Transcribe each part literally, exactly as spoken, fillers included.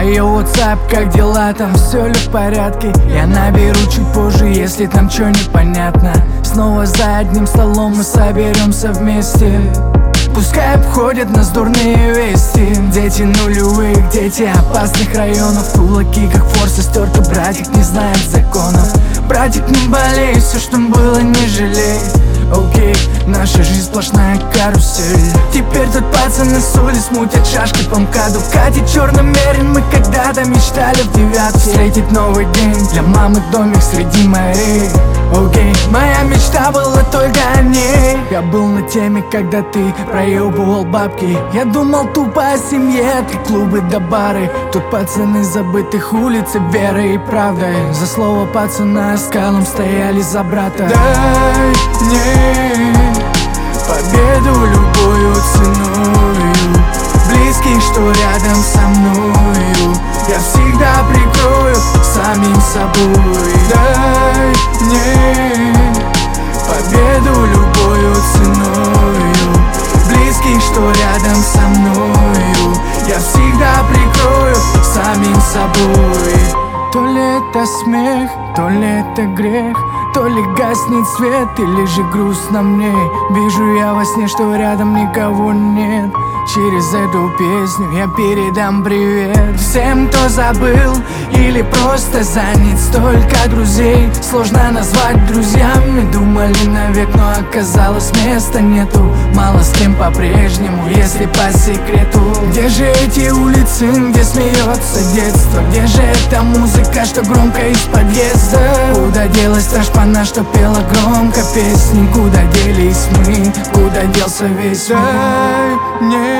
Йо, WhatsApp, как дела, там все ли в порядке? Я наберу чуть позже, если там чё непонятно. Снова за одним столом мы соберемся вместе. Пускай обходят нас дурные вести. Дети нулевых, дети опасных районов. Кулаки, как форс и стерка, братик не знает законов. Братик, не болей, все, что было, не жалей. Окей, наша жизнь сплошная карусель. Теперь тут пацаны с улиц мутят шашки по МКАДу. Катит черным мерин, мы когда-то мечтали в девятке встретить новый день, для мамы домик среди морей. Окей, моя мечта была только о ней. Я был на теме, когда ты проебывал бабки. Я думал тупо о семье, ты клубы да бары. Тут пацаны забытых улиц и верой и правдой. За слово пацана скалом стояли за брата. Дай мне победу любою ценою, близких, что рядом со мною, я всегда прикрою самим собой. Дай мне победу любою ценою, близких, что рядом со мною, я всегда прикрою самим собой. То ли это смех, то ли это грех, то ли гаснет свет, или же грустно мне. Вижу я во сне, что рядом никого нет. Через эту песню я передам привет всем, кто забыл или просто занят. Столько друзей сложно назвать друзьями. Думали навек, но оказалось места нету. Мало с кем по-прежнему, если по секрету. Где же эти улицы, где смеется детство? Где же эта музыка, что громко из подъезда? Куда делась та шпана, что пела громко песни? Куда делись мы? Куда делся весь мир? Дай мне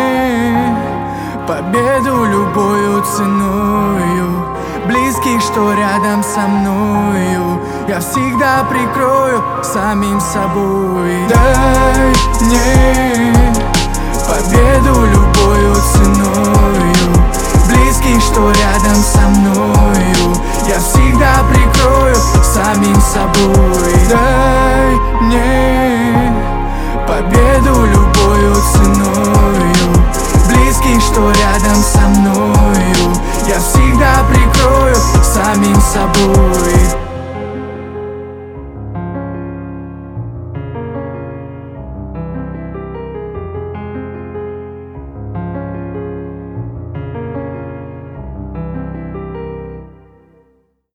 победу любою ценою, близких, что рядом со мною, я всегда прикрою самим собой. Дай мне победу любою ценою, близких, что рядом со мною, я всегда прикрою самим собой. Дай мне победу любою ценою, близких, что рядом со мною, я всегда прикрою самим собой.